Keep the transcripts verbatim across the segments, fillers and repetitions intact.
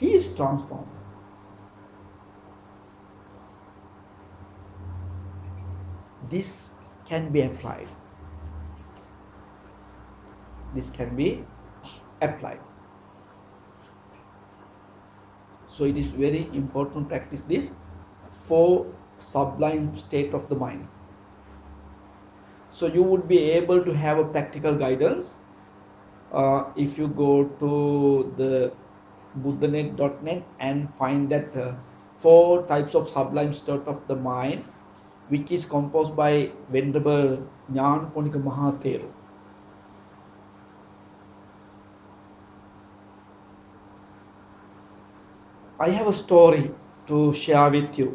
he is transformed. This can be applied. This can be applied. So it is very important to practice this four sublime state of the mind. So you would be able to have a practical guidance uh, if you go to the buddhanet dot net and find that uh, four types of sublime state of the mind, which is composed by Venerable Nyanaponika Mahathero. I have a story to share with you.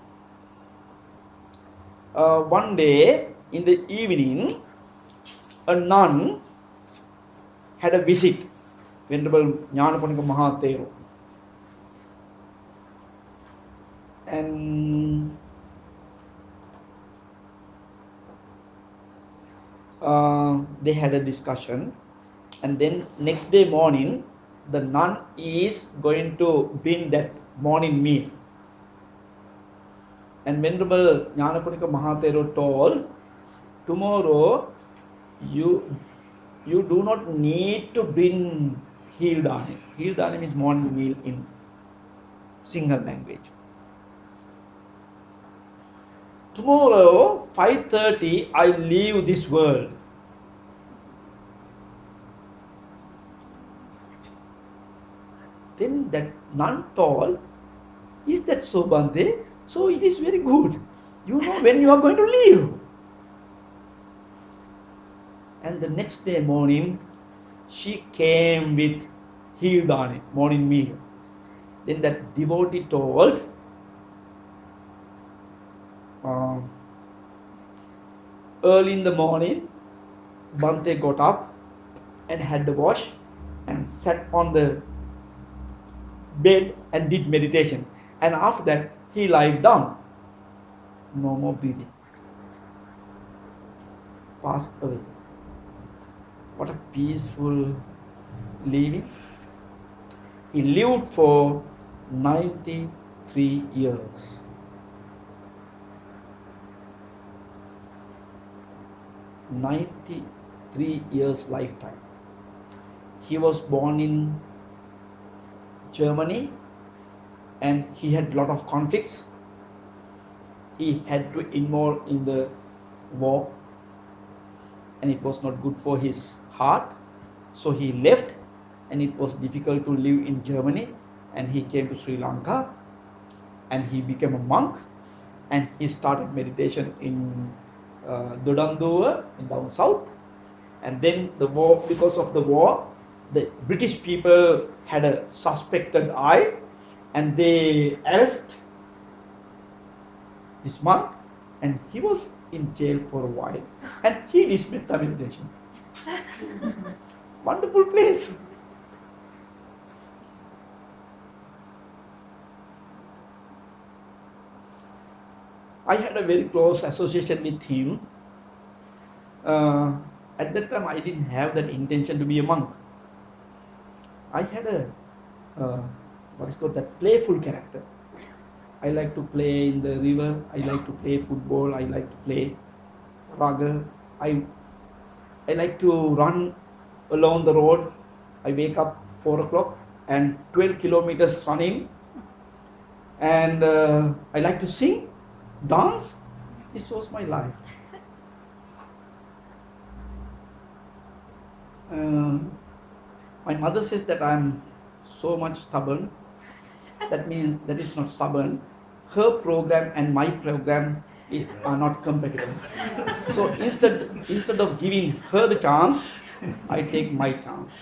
Uh, one day in the evening, a nun had a visit, Venerable Nyanaponika Mahathero. And uh, they had a discussion, and then next day morning, the nun is going to bring that morning meal. And Venerable Nyanaponika Mahathero told, tomorrow you you do not need to bring Hildani. Hildani means morning meal in Sinhala language. Tomorrow, five thirty, I leave this world. Then that nun told, is that so, Bhante? So it is very good. You know when you are going to leave. And the next day morning, she came with Hildani, morning meal. Then that devotee told, uh, early in the morning, Bhante got up and had the wash and sat on the bed and did meditation. And after that, he lied down. No more breathing. Passed away. What a peaceful living. He lived for ninety-three years. ninety-three years lifetime. He was born in Germany and he had a lot of conflicts. He had to involve in the war and it was not good for his heart. So he left and it was difficult to live in Germany, and he came to Sri Lanka and he became a monk and he started meditation in uh, Dodanduwa in down south. And then the war, because of the war, the British people had a suspected eye and they arrested this monk and he was in jail for a while and he dismissed the meditation. Wonderful place. I had a very close association with him. Uh, at that time, I didn't have that intention to be a monk. I had a, uh, what is called that playful character. I like to play in the river. I like to play football. I like to play raga. I, I like to run along the road. I wake up four o'clock and twelve kilometers running. And uh, I like to sing, dance. This was my life. Uh, my mother says that I'm so much stubborn. That means that is not stubborn. Her program and my program are not compatible. So instead, instead of giving her the chance, I take my chance.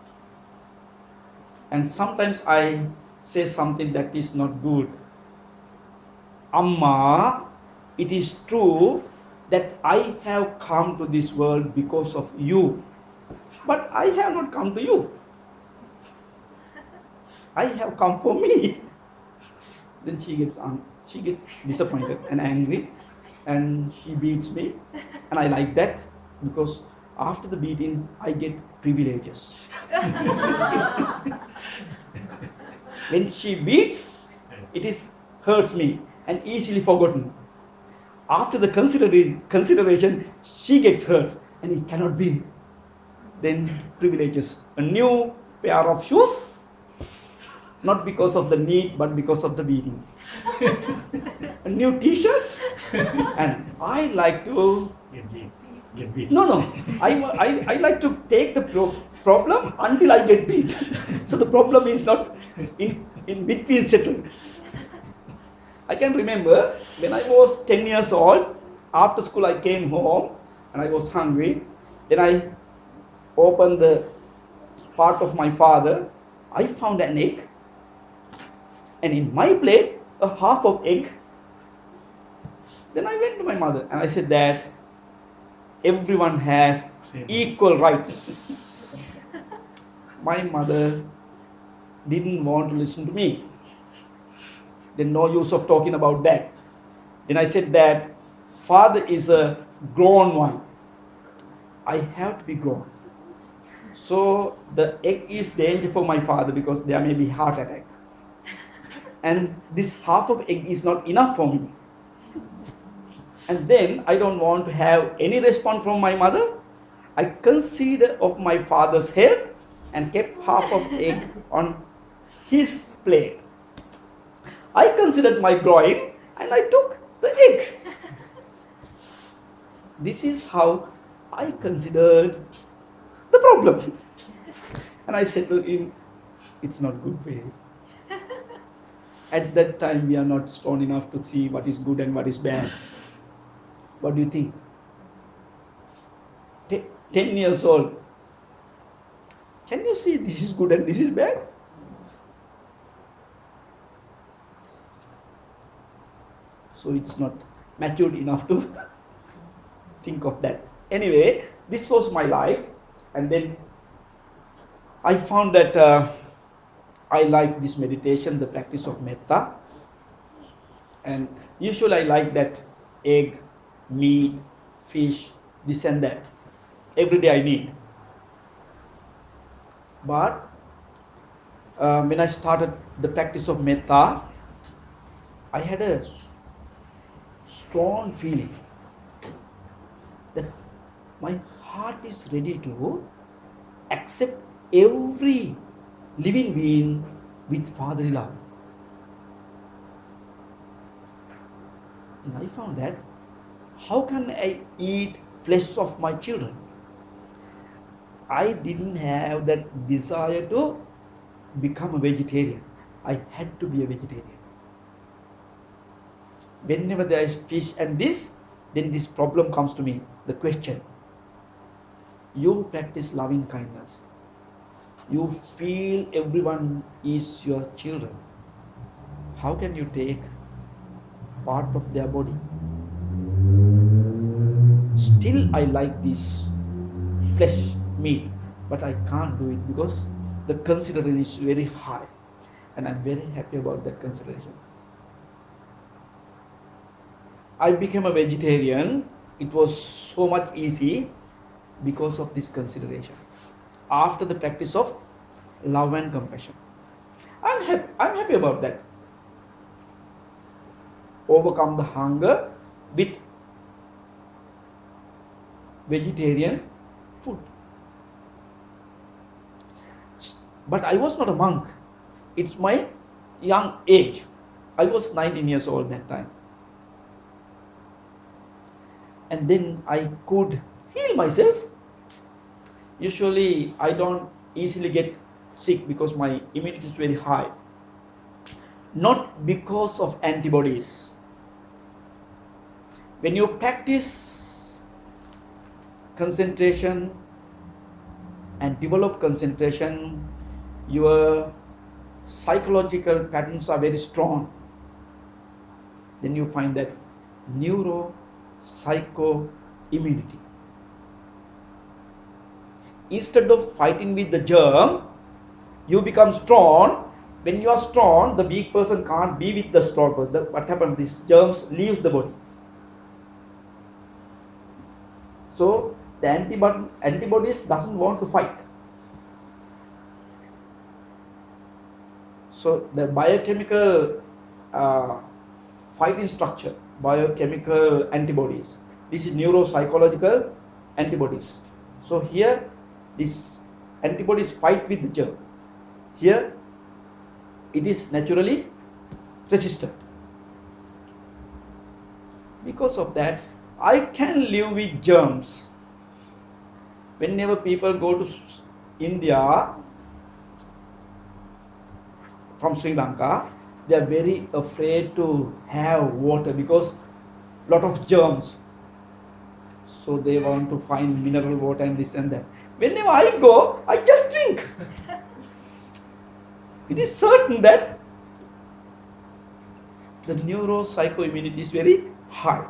And sometimes I say something that is not good. Amma, it is true that I have come to this world because of you. But I have not come to you. I have come for me. Then she gets un- she gets disappointed and angry and she beats me. And I like that because after the beating, I get privileges. When she beats, it is hurts me and easily forgotten. After the considera- consideration, she gets hurt and it cannot be. Then privileges. A new pair of shoes, not because of the need, but because of the beating. A new t-shirt, and I like to Get beat. Get beat. no no I, wa- I, I like to take the pro- problem until I get beat. So the problem is not in, in between settled. I can remember when I was ten years old, after school I came home and I was hungry. Then I opened the part of my father. I found an egg, and in my plate a half of egg. Then I went to my mother and I said that everyone has Same. equal rights. My mother didn't want to listen to me. Then no use of talking about that. Then I said that father is a grown one. I have to be grown. So the egg is danger for my father because there may be heart attack. And this half of egg is not enough for me. And then I don't want to have any response from my mother. I consider of my father's health and kept half of egg on his plate. I considered my groin and I took the egg. This is how I considered the problem. And I settled in, it's not good way. At that time we are not strong enough to see what is good and what is bad. What do you think? Te- ten years old. Can you see this is good and this is bad? So it's not matured enough to think of that. Anyway, this was my life, and then I found that uh, I like this meditation, the practice of metta, and usually I like that egg, meat, fish, this and that. Every day I need. But uh, when I started the practice of metta, I had a s- strong feeling that my heart is ready to accept every living being with fatherly love. And I found that how can I eat flesh of my children? I didn't have that desire to become a vegetarian. I had to be a vegetarian. Whenever there is fish and this, then this problem comes to me. The question, you practice loving kindness. You feel everyone is your children. How can you take part of their body? Still, I like this flesh, meat, but I can't do it because the consideration is very high, and I'm very happy about that consideration. I became a vegetarian. It was so much easy because of this consideration. After the practice of love and compassion, I'm happy, I'm happy about that. Overcome the hunger with vegetarian food. But I was not a monk. It's my young age. I was nineteen years old that time. And then I could heal myself. Usually I don't easily get sick because my immunity is very high. Not because of antibodies. When you practice concentration and develop concentration, your psychological patterns are very strong. Then you find that neuro psycho immunity. Instead of fighting with the germ, you become strong. When you are strong, the weak person can't be with the strong person. The, what happens? These germs leaves the body. So the antibody, antibodies doesn't want to fight. So the biochemical uh, fighting structure, biochemical antibodies. This is neuropsychological antibodies. So here, these antibodies fight with the germ. Here, it is naturally resistant. Because of that, I can live with germs. Whenever people go to India from Sri Lanka, they are very afraid to have water because lot of germs. So they want to find mineral water and this and that. Whenever I go, I just drink. It is certain that the neuropsychoimmunity is very high.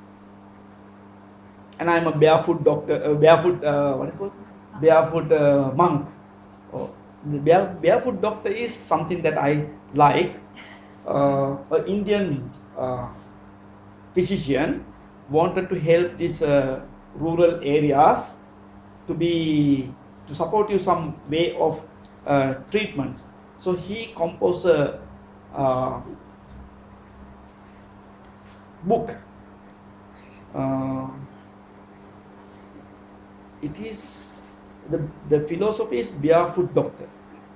And I am a barefoot doctor, uh, barefoot, uh, what is it called? Barefoot uh, monk. Oh, the bare, barefoot doctor is something that I like. Uh, an Indian uh, physician wanted to help these uh, rural areas to be to support you some way of uh, treatments. So he composed a uh, book. Uh, it is the the philosophy is Barefoot Doctor.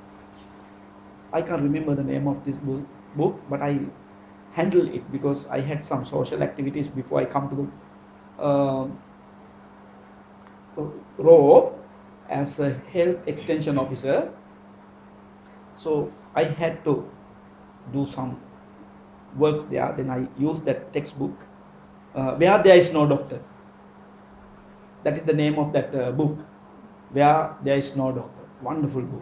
I can't remember the name of this book, book, but I handle it because I had some social activities before I come to the uh, role as a health extension officer. So I had to do some works there. Then I used that textbook, uh, Where There Is No Doctor. That is the name of that uh, book, Where There Is No Doctor. Wonderful book.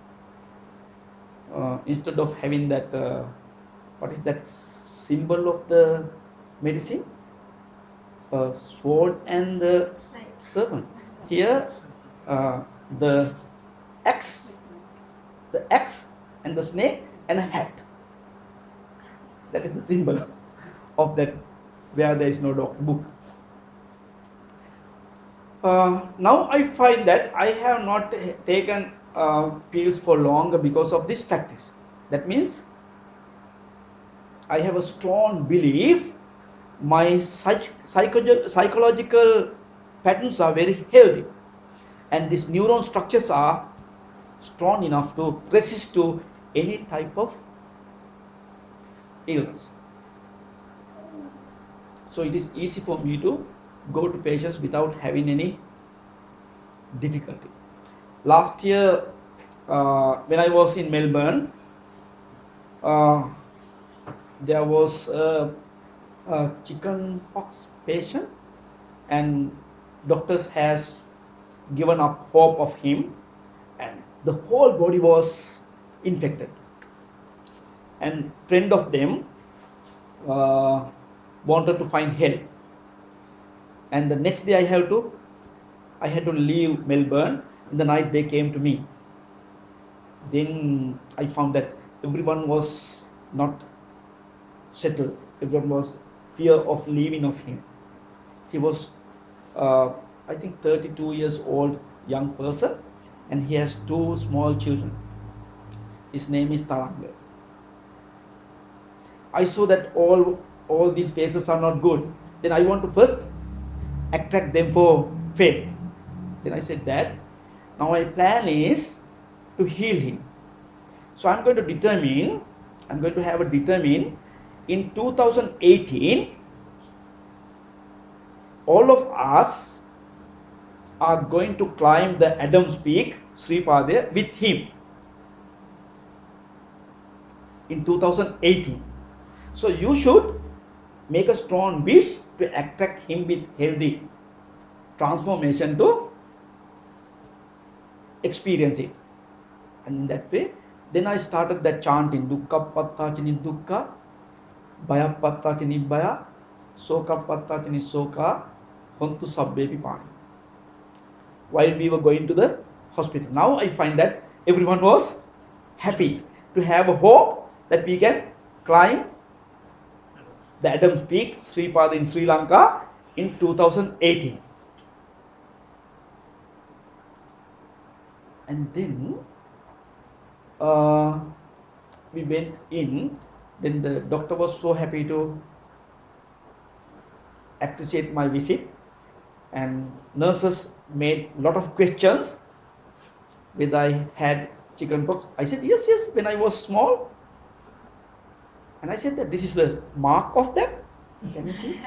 Uh, instead of having that, uh, what is that symbol of the medicine? Uh, sword and the serpent. Here, uh, the axe, the axe and the snake and a hat. That is the symbol of that Where There Is No Doctor book. Uh, now I find that I have not taken uh, pills for longer because of this practice. That means I have a strong belief my psych- psycho- psychological patterns are very healthy, and these neuron structures are strong enough to resist to any type of illness. So it is easy for me to go to patients without having any difficulty. Last year, uh, when I was in Melbourne, uh, there was a, a chicken pox patient, and doctors has given up hope of him, and the whole body was infected. And friend of them uh, wanted to find help, and the next day I have to I had to leave Melbourne. In the night they came to me. Then I found that everyone was not settled. Everyone was fear of leaving of him. He was uh, I think thirty-two years old young person, and he has two small children. His name is Taranga. I saw that all all these faces are not good. Then I want to first attract them for faith. Then I said that now my plan is to heal him. So I'm going to determine, I'm going to have a determine in two thousand eighteen, all of us are going to climb the Adams Peak, Sri Pada, with him in two thousand eighteen. So you should make a strong wish to attract him with healthy transformation to experience it. And in that way, then I started that chanting, Dukkha Patta Chini Dukkha, Bhaya Patta Chini Bhaya, Soka Patta Chini Soka, Hontu Sabbepi Pani. While we were going to the hospital. Now I find that everyone was happy to have a hope that we can climb the Adams Peak, Sri Pada in Sri Lanka in two thousand eighteen. And then uh, we went in, then the doctor was so happy to appreciate my visit, and nurses made a lot of questions whether I had chickenpox. I said yes, yes, when I was small. And I said that this is the mark of that. Can you see?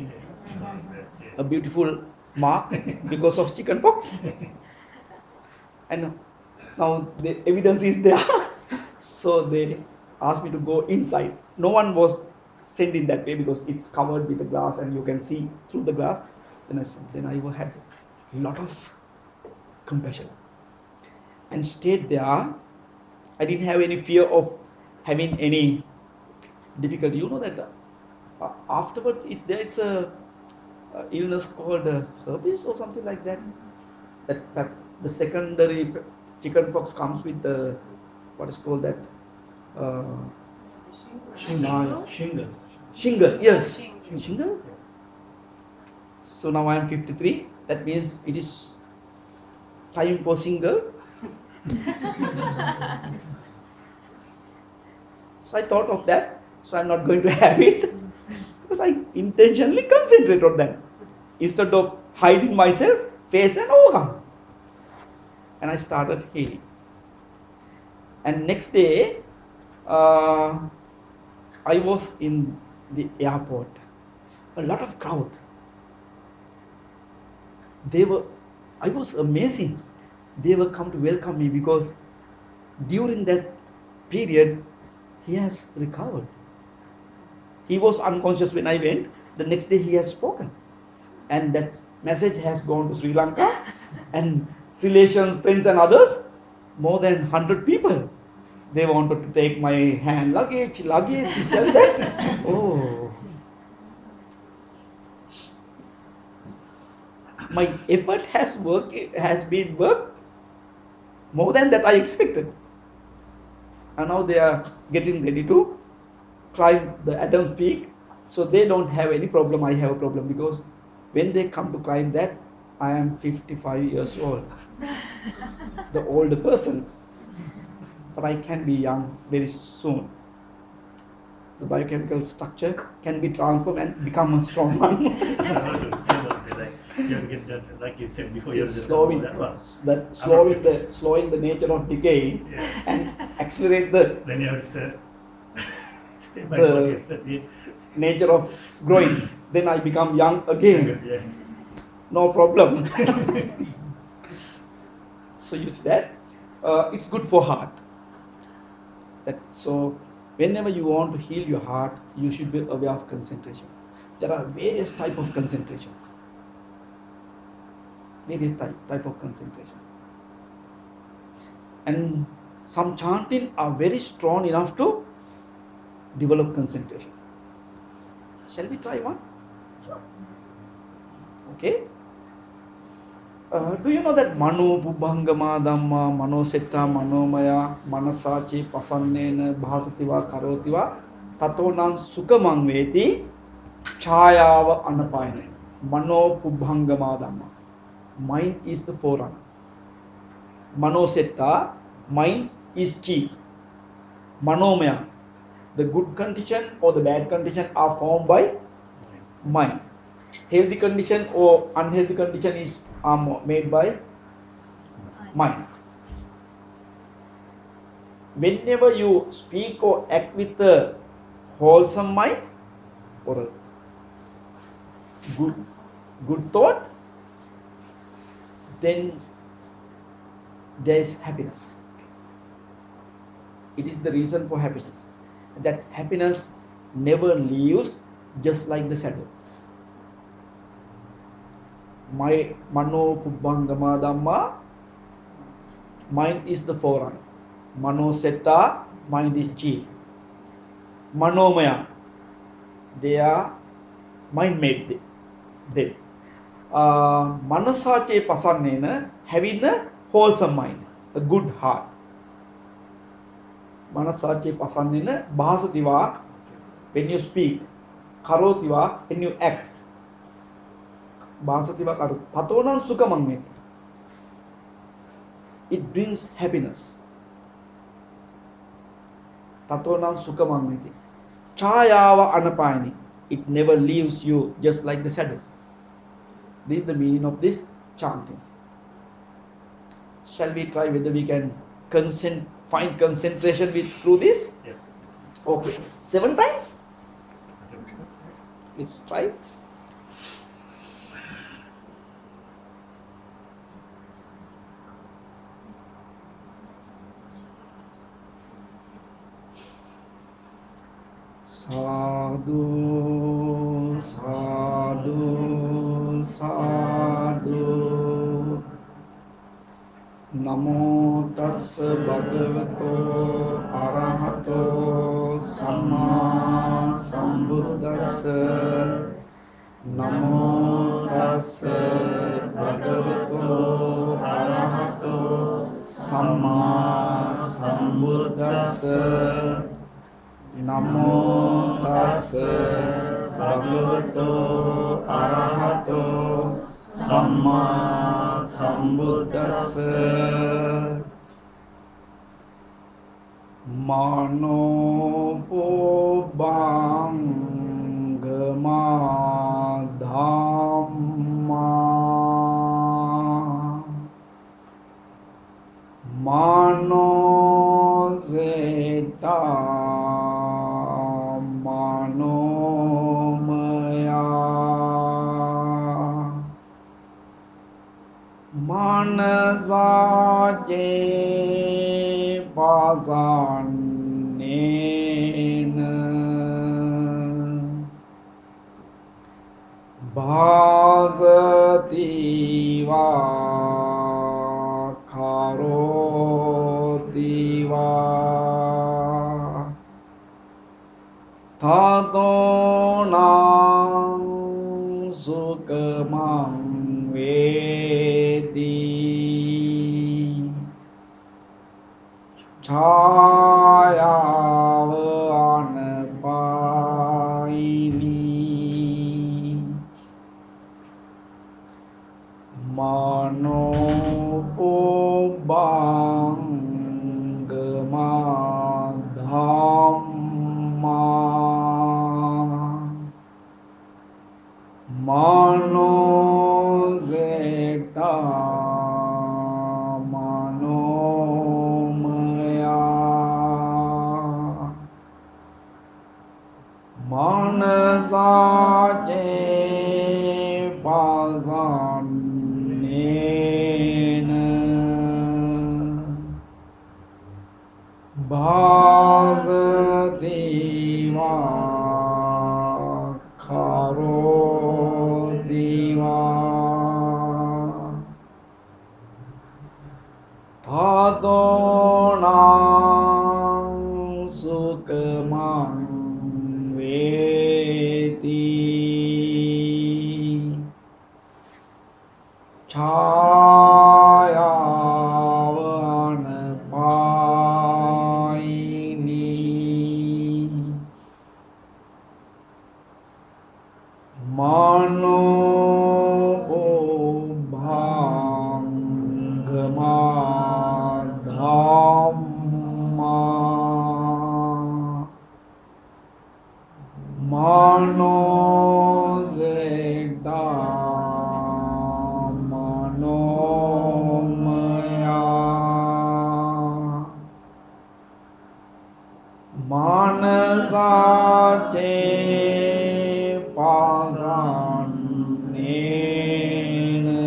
A beautiful mark because of chickenpox. And now the evidence is there. So they asked me to go inside. No one was sent in that way because it's covered with the glass and you can see through the glass. Then I, then I had a lot of compassion and stayed there. I didn't have any fear of having any difficulty. You know that uh, afterwards it, there is a, a illness called uh, herpes or something like that. That, that the secondary chickenpox comes with the what is called that uh, Shingle. Shingle. Shingle. Yes, Shingle. shingle. So now I am fifty-three. That means it is time for shingle. So I thought of that. So I'm not going to have it because I intentionally concentrate on that instead of hiding myself, face and overcome. And I started healing. And next day, uh, I was in the airport. A lot of crowd. They were, I was amazing. They were come to welcome me because during that period, he has recovered. He was unconscious when I went. The next day he has spoken. And that message has gone to Sri Lanka and relations, friends and others, more than one hundred people. They wanted to take my hand luggage, luggage, this and that. Oh. My effort has work has been worked more than that I expected. And now they are getting ready to climb the Adam's Peak. So they don't have any problem. I have a problem because when they come to climb that, I am fifty-five years old. The older person. But I can be young very soon. The biochemical structure can be transformed and become a strong one. You have to get that, like you said before, you have to slowing that one. that slowing the slowing the nature of decay Yeah. and accelerate the Then you have to stay, stay by The- what you said. Yeah. nature of growing. Then I become young again. Yeah. No problem. So you see that uh, it's good for heart. That so whenever you want to heal your heart, you should be aware of concentration. There are various type of concentration. Various type type of concentration. And some chanting are very strong enough to develop concentration. Shall we try one? Okay. Uh, do you know that Mano Bubbhangama Dhamma Mano Setta Manomaya Manasachi Pasannena Bhasativa Karotiva Tatonan Sukamang Veti Chayava Anapayana. Mano Bubbhangama Dhamma. Mind is the forerunner. Mano Setta, mind is chief. Manomaya, the good condition or the bad condition are formed by mind. Healthy condition or unhealthy condition is are made by mind. Whenever you speak or act with a wholesome mind or a good good thought, then there is happiness. It is the reason for happiness. That happiness never leaves, just like the shadow. My Mano Pubbhangama Dhamma, mind is the forerunner. Mano Setta, mind is chief. Manomaya, they are mind made them. Uh, Manasache Pasannena, having a wholesome mind, a good heart. Manasache Pasannena, Bhasativa, when you speak. Karotiva, when you act. Bhasativa Karo. Patonan Sukamang. It brings happiness. තතෝනං සුඛමං. Chayava anapayani. It never leaves you, just like the shadow. This is the meaning of this chanting. Shall we try whether we can concent, find concentration with through this? Yeah. Okay. Seven times? Let's try. Sadhu, sadhu, sadhu. Namo tassa bhagavato arahato samma sambuddhassa. Namo tassa bhagavato arahato samma sambuddhassa. Namo tassa bhagavato arahato samma sambuddhassa. Mano pubbangama dhamma. Mano zeta Manasaje bazanena bhazativa karotiva tadonang sukhamang vedi chayava anapayini mano pubbangama dhamma mano zeta manomaya manasaje bazanena bhazativa karotiva tadonang sukhamang veti chayava anapayini mano pubbangama dhamma mano zeta manomaya manasaje bazanena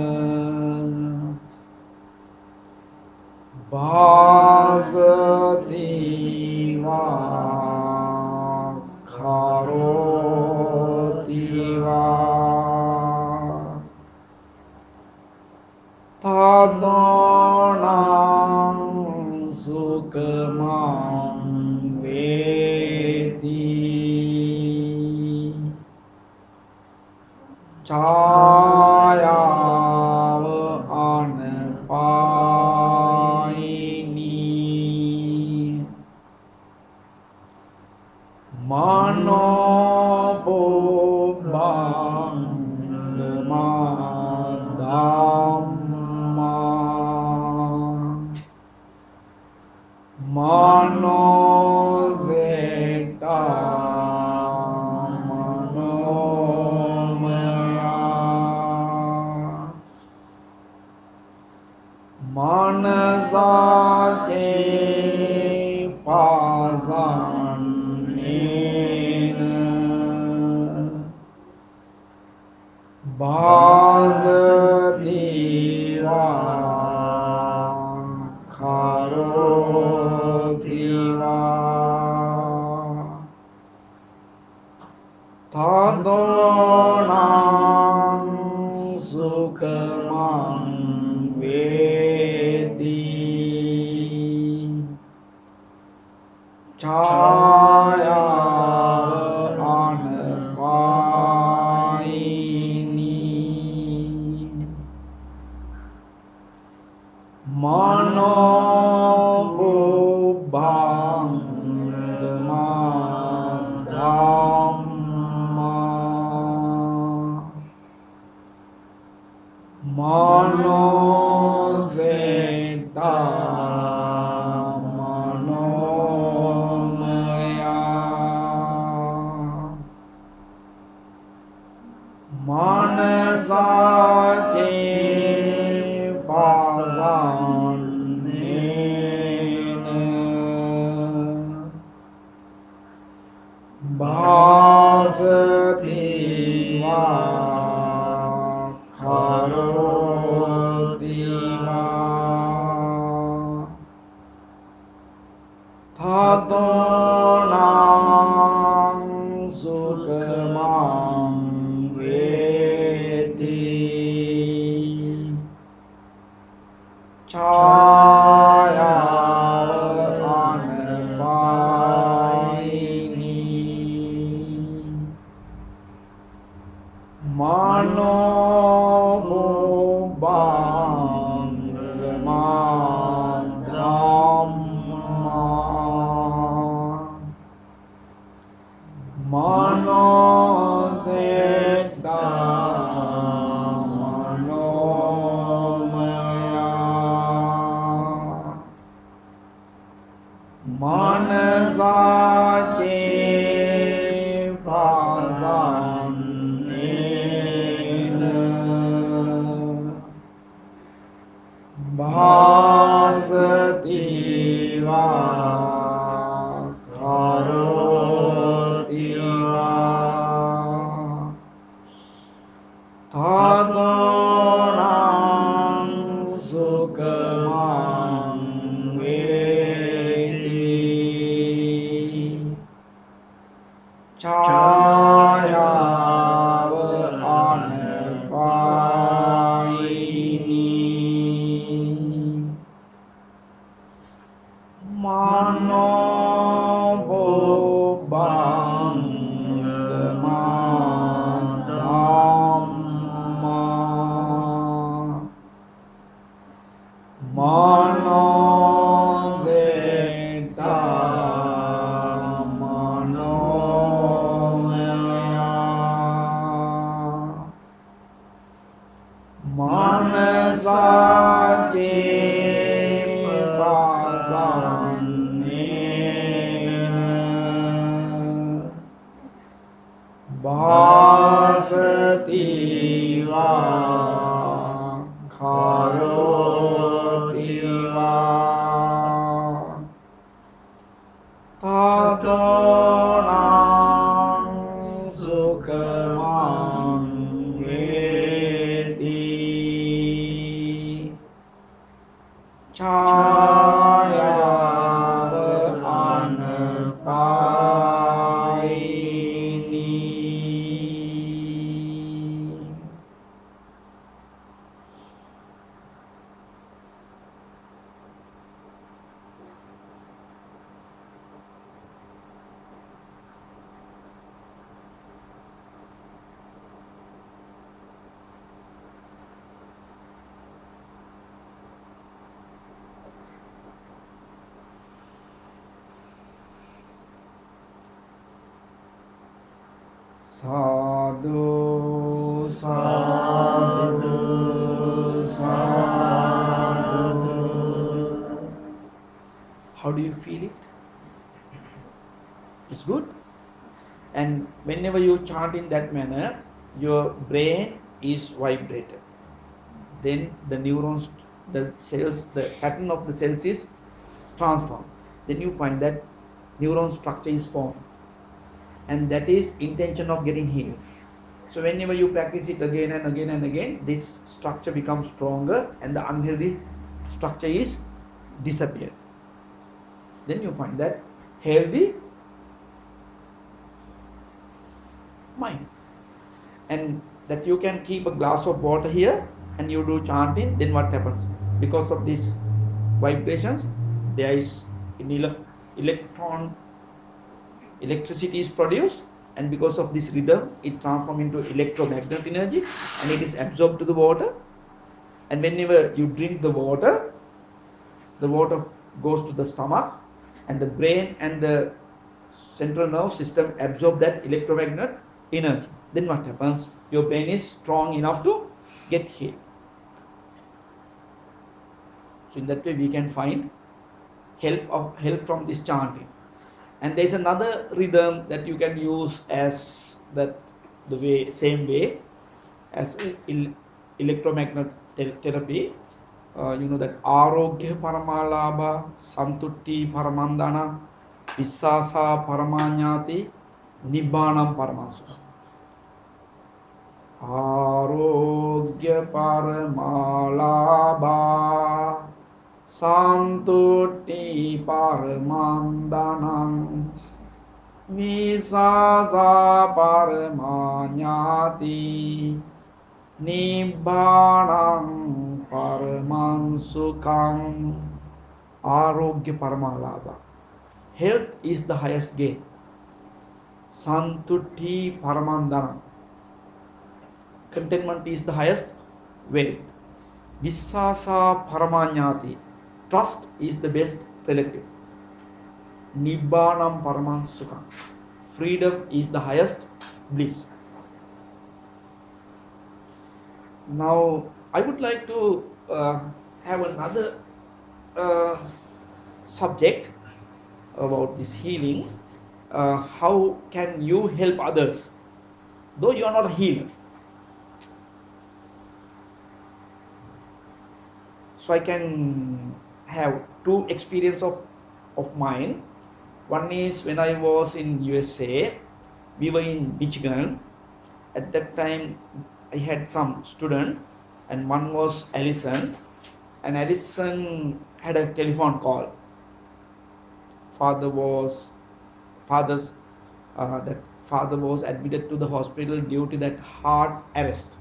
bhazativa karotiva tadonang sukhamang veti chayava anapayini mano pubbangama dhamma mano Bhasati va kharoti va Tadonam sukhamam vedi Chaya anapayini Mano bubbang dhamma Mano zeta manomaya Manasache pazanena Bhasati va kharoti va Tadonam sukhamam vedi Chaya anapayini Mano bubbang dhamma Mano zeta manomaya Manasache pazanena Bhasati va kharoti va Tadonam sukhamam vedi Chaya anapayini Mano bubbang dhamma Mano zeta manomaya Manasache pazanena Bhasati va kharoti va Tadonam sukhamam vedi Chaya anapayini Sadhu, sadhu, sadhu. How do you feel it? It's good. And whenever you chant in that manner, your brain is vibrated. Then the neurons, the cells, the pattern of the cells is transformed. Then you find that neuron structure is formed, and that is intention of getting healed. So whenever you practice it again and again and again, this structure becomes stronger and the unhealthy structure is disappeared. Then you find that healthy mind, and that you can keep a glass of water here and you do chanting. Then what happens? Because of these vibrations, there is an ele- electron electricity is produced, and because of this rhythm it transforms into electromagnetic energy and it is absorbed to the water. And whenever you drink the water, the water goes to the stomach, and the brain and the central nerve system absorb that electromagnetic energy. Then what happens? Your brain is strong enough to get healed. So in that way we can find help of help from this chanting. And there is another rhythm that you can use as that the way same way as el- electromagnetic te- therapy. Uh, you know that Arogya Paramalabha, Santutti Paramandana, Vissasa Paramanyati, Nibbanam Paramansukham. Arogya Paramalabha, Santutti Paramandanam, Vissasa Paramanyati, Nibbanam Paramansukam. Arogya Paramalabha. Health is the highest gain. Santutti Paramandanam. Contentment is the highest wealth. Vissasa Paramanyati. Trust is the best relative. Nibbanam Paramansukam. Freedom is the highest bliss. Now, I would like to uh, have another uh, subject about this healing. Uh, how can you help others, though you are not a healer? So I can have two experience of, of mine. One is when I was in U S A, we were in Michigan. At that time, I had some student, and one was Allison, and Allison had a telephone call. Father was, father's, uh, that father was admitted to the hospital due to that heart arrest,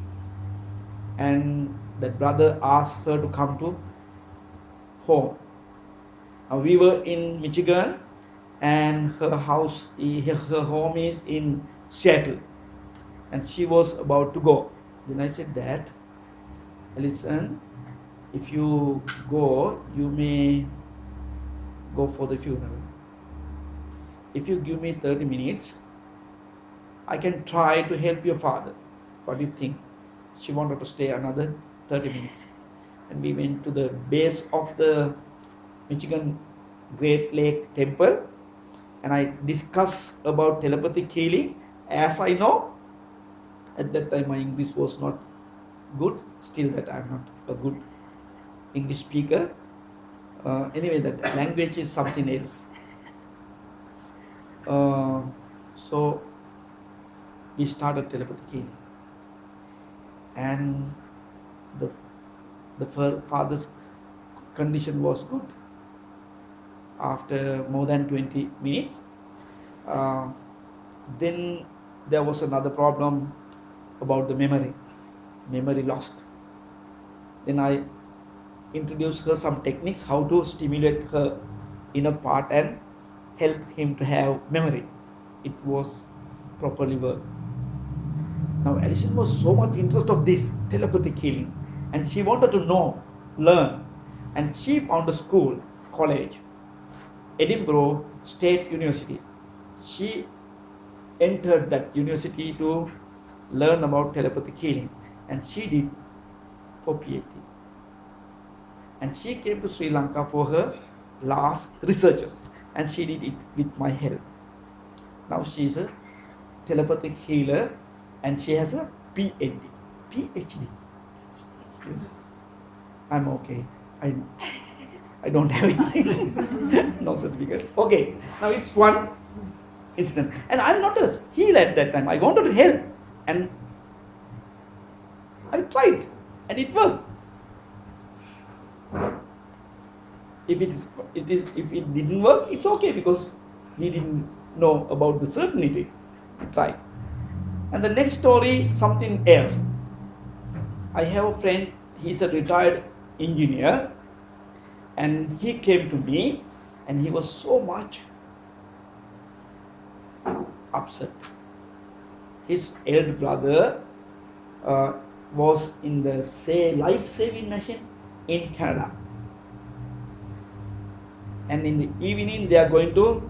and that brother asked her to come to home. Now we were in Michigan, and her house, her home is in Seattle. And she was about to go. Then I said that, listen, if you go, you may go for the funeral. If you give me thirty minutes, I can try to help your father. What do you think? She wanted to stay another thirty minutes. And we went to the base of the Michigan Great Lake Temple, and I discussed about telepathic healing. As I know, at that time my English was not good, still that I am not a good English speaker. Uh, anyway, that language is something else. Uh, so we started telepathic healing, and the the father's condition was good. After more than twenty minutes, uh, then there was another problem about the memory, memory lost. Then I introduced her some techniques how to stimulate her inner part and help him to have memory. It was properly worked. Now Alison was so much interested of this telepathic healing, and she wanted to know, learn, and she found a school, college, Edinburgh State University. She entered that university to learn about telepathic healing, and she did for PhD. And she came to Sri Lanka for her last researches, and she did it with my help. Now she is a telepathic healer, and she has a PhD. PhD. Yes. I'm okay. I I don't have anything. No certificates. Okay, now it's one incident. And I'm not a healer at that time. I wanted to help. And I tried. And it worked. If it is, it is, if it didn't work, it's okay because we didn't know about the certainty. We tried. And the next story, something else. I have a friend, he's a retired engineer, and he came to me and he was so much upset. His elder brother uh, was in the say life-saving machine in Canada. And in the evening they are going to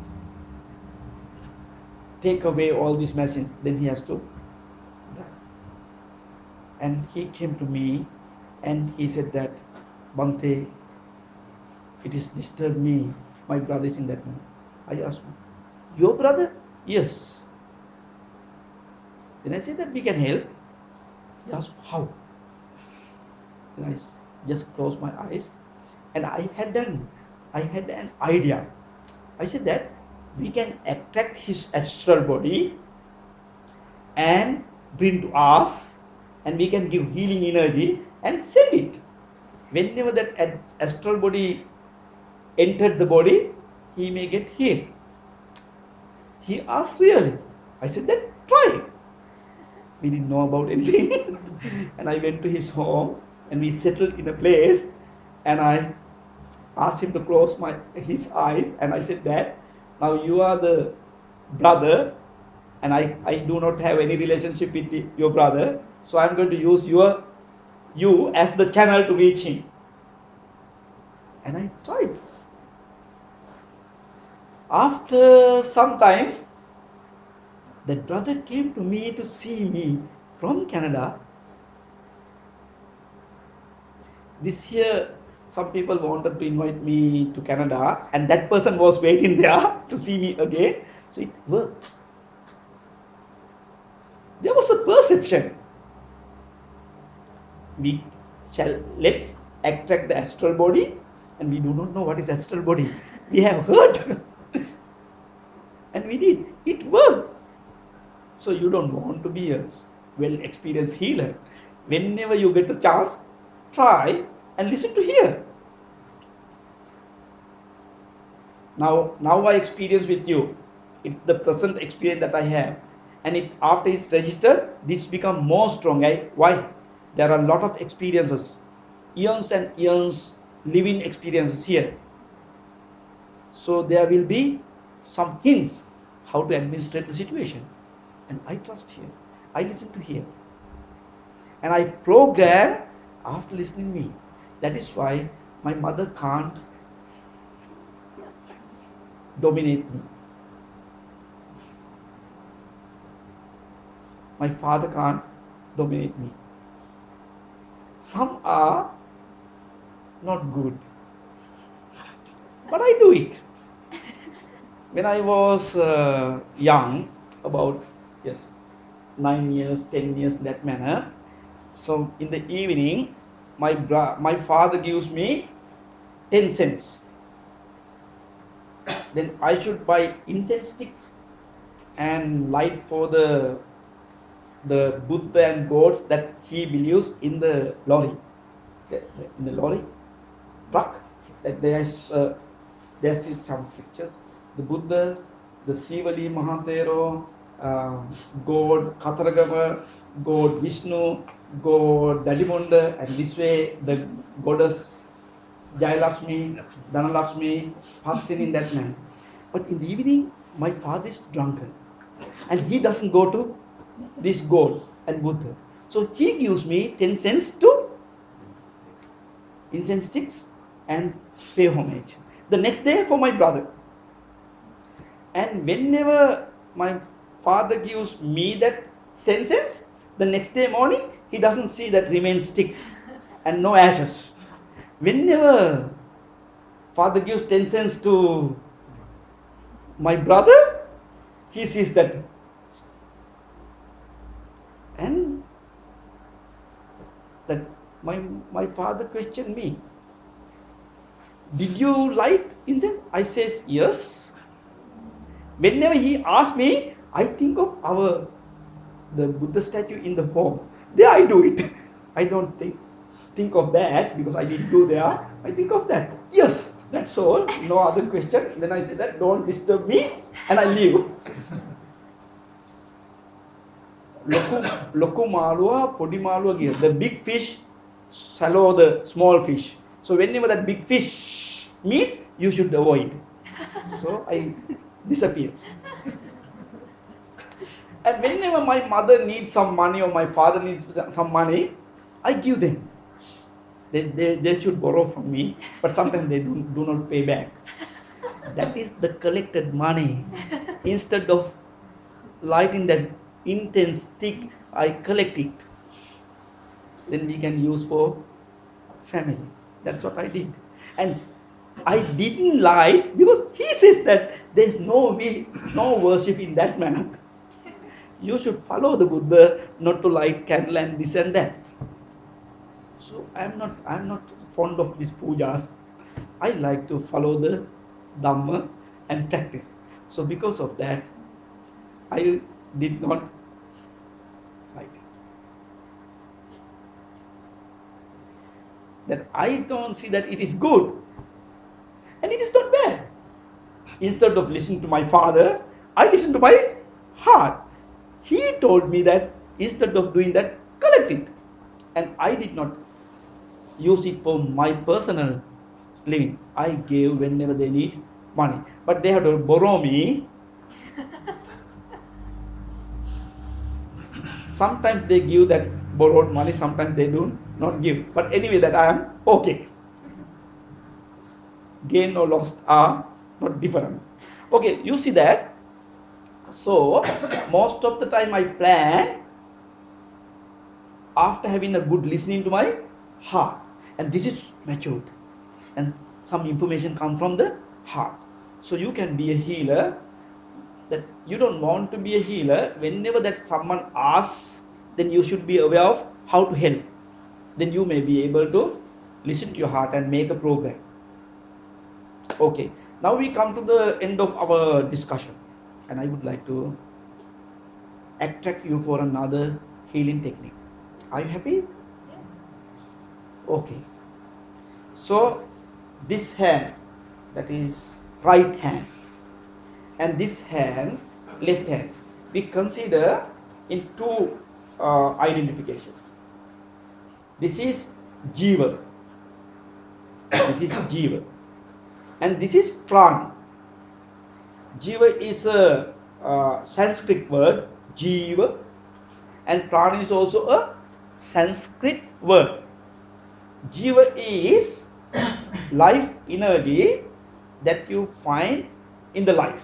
take away all these machines. Then he has to die. And he came to me and he said that, Bhante, it is disturbed me. My brother is in that manner. I asked him, your brother? Yes. Then I said that we can help. He asked, how? Then I s- just closed my eyes and I had done I had an idea. I said that we can attract his astral body and bring to us, and we can give healing energy and send it. Whenever that ad- astral body entered the body, he may get healed. He asked, really? I said that try. We didn't know about anything. And I went to his home and we settled in a place, and I asked him to close my his eyes, and I said that now you are the brother and I, I do not have any relationship with the, your brother, so I'm going to use your you as the channel to reach him. And I tried. After some times, that brother came to me to see me from Canada. This year some people wanted to invite me to Canada, and that person was waiting there to see me again. So it worked. There was a perception. We shall let's attract the astral body, and we do not know what is astral body. We have heard, and we did. It worked. So you don't want to be a well-experienced healer. Whenever you get a chance, try and listen to hear. Now, now I experience with you. It's the present experience that I have. And it after it's registered, this become more strong. I, why? There are a lot of experiences. Eons and eons living experiences here. So there will be some hints how to administrate the situation. And I trust here. I listen to here. And I program after listening me. That is why my mother can't dominate me. My father can't dominate me. Some are not good. But I do it. When I was uh, young, about yes, nine years, ten years, that manner. So in the evening, my bra- my father gives me ten cents. Then I should buy incense sticks and light for the the Buddha and gods that he believes in the lorry, in the lorry truck. That there is uh, there is some pictures. The Buddha, the Sivali Mahatero, uh, God Kataragama, God Vishnu, God Dadimunda, and this way the goddess Jayalakshmi, Dhanalakshmi, Bhaktin in that manner. But in the evening, my father is drunken and he doesn't go to these gods and Buddha. So he gives me ten cents to incense sticks and pay homage. The next day for my brother. And whenever my father gives me that ten cents, the next day morning, he doesn't see that remain sticks and no ashes. Whenever father gives ten cents to my brother, he sees that. And that my, my father questioned me. did you light incense? I says, yes. Whenever he asks me, I think of our, the Buddha statue in the home. There I do it. I don't think, think of that because I didn't go there. I think of that. Yes, that's all. No other question. Then I say that, don't disturb me, and I leave. Loku, loku malua, podi malua gear. The big fish swallow the small fish. So whenever that big fish meets, you should avoid. So I disappear. And whenever my mother needs some money or my father needs some money, I give them. They, they, they should borrow from me, but sometimes they do, do not pay back. That is the collected money. Instead of lighting that intense stick, I collect it. Then we can use for family. That's what I did. And I didn't light because he says that there's no way, no worship in that manner. You should follow the Buddha, not to light candle and this and that. So I'm not I'm not fond of these pujas. I like to follow the Dhamma and practice. So because of that, I did not light it. That I don't see that it is good. And it is not bad. Instead of listening to my father, I listen to my heart. He told me that instead of doing that, collect it. And I did not use it for my personal living. I gave whenever they need money. But they have to borrow me. Sometimes they give that borrowed money, sometimes they do not give. But anyway, that I am okay. Gain or lost are not different. Okay, you see that. So, most of the time I plan after having a good listening to my heart. And this is matured. And some information come from the heart. So you can be a healer. That you don't want to be a healer. Whenever that someone asks, then you should be aware of how to help. Then you may be able to listen to your heart and make a program. Okay. Now we come to the end of our discussion. And I would like to attract you for another healing technique. Are you happy? Yes. Okay. So, this hand, that is right hand, and this hand, left hand, we consider in two uh, identification. This is Jiva. This is Jiva. And this is Prana. Jiva is a uh, Sanskrit word, Jiva, and Prana is also a Sanskrit word. Jiva is life energy that you find in the life.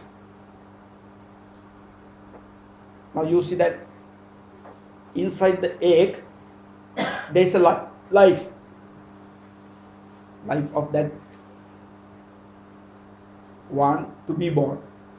Now you see that inside the egg there is a li- life. Life of that one to be born.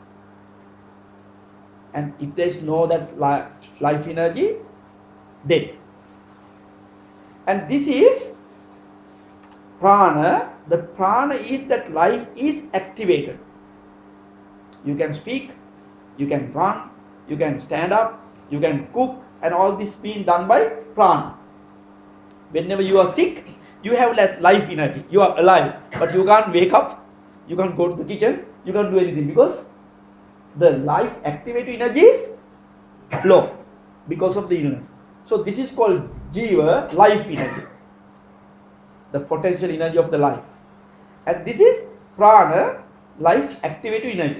And if there is no that li- life energy, dead. And this is prana. The prana is that life is activated. You can speak, you can run, you can stand up, you can cook, and all this being done by prana. Whenever you are sick, you have that life energy. You are alive, but you can't wake up, you can't go to the kitchen, you can't do anything because the life activating energy is low because of the illness. So this is called Jiva, life energy, the potential energy of the life. And this is Prana, life activating energy.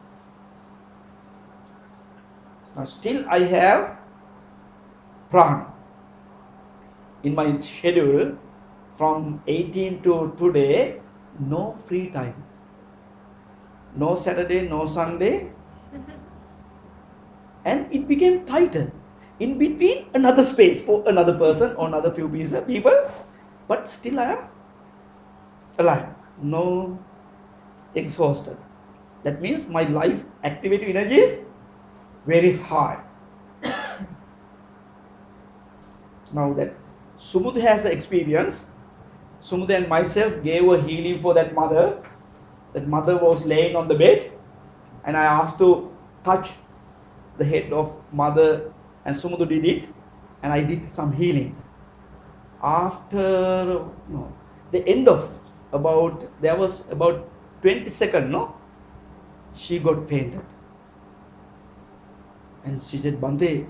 Now still I have Prana in my schedule from eighteen to today, no free time. No Saturday, no Sunday. And it became tighter. In between, another space for another person or another few people. But still I am alive. No exhausted. That means my life activating energy is very high. Now that Sumud has experience, Sumuda and myself gave a healing for that mother. That mother was laying on the bed, and I asked to touch the head of mother, and Sumudu did it, and I did some healing. After no, the end of about there was about twenty seconds, no, she got fainted, and she said, "Bande,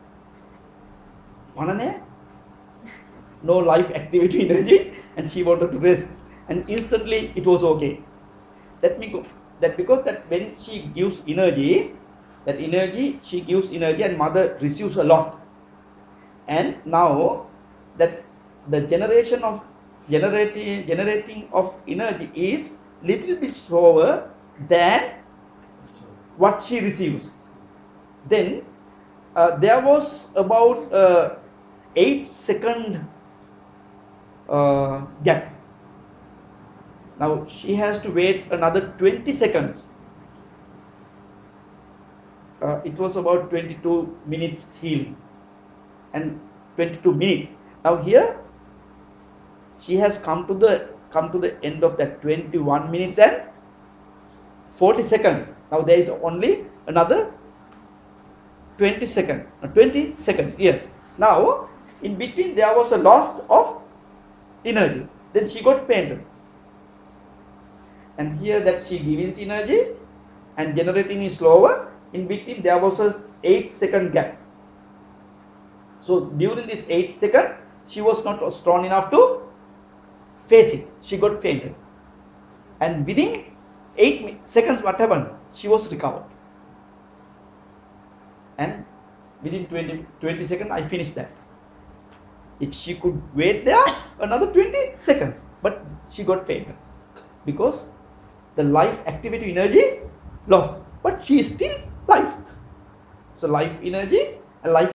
panane, no life activity energy," and she wanted to rest, and instantly it was okay. That me go that because that when she gives energy, that energy she gives energy, and mother receives a lot, and now that the generation of generating generating of energy is little bit slower than what she receives. Then uh, there was about uh, eight second uh, gap. Now she has to wait another twenty seconds. Uh, it was about twenty-two minutes healing, and twenty-two minutes. Now here she has come to the come to the end of that twenty-one minutes and forty seconds. Now there is only another twenty seconds. Uh, twenty seconds, yes. Now in between there was a loss of energy. Then she got fainted. And here that she gives energy and generating is slower. In between there was a eight second gap. So during this eight seconds, she was not strong enough to face it. She got fainted. And within eight seconds, what happened? She was recovered. And within twenty, twenty seconds, I finished that. If she could wait there another twenty seconds, but she got fainted because the life activity energy lost, but she is still life. So life energy and life